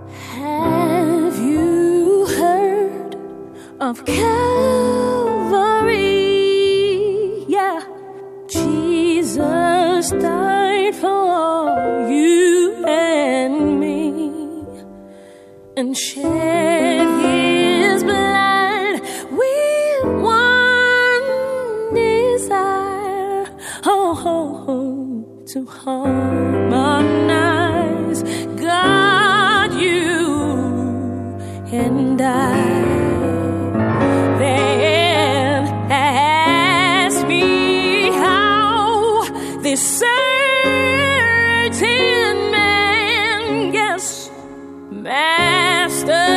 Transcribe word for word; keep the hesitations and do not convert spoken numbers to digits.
Have you heard of Calvary? Yeah, Jesus died for you and me and shed his blood with one desire, oh, oh, oh, to harmonize God, you and I. Then ask me how this certain man, yes, Master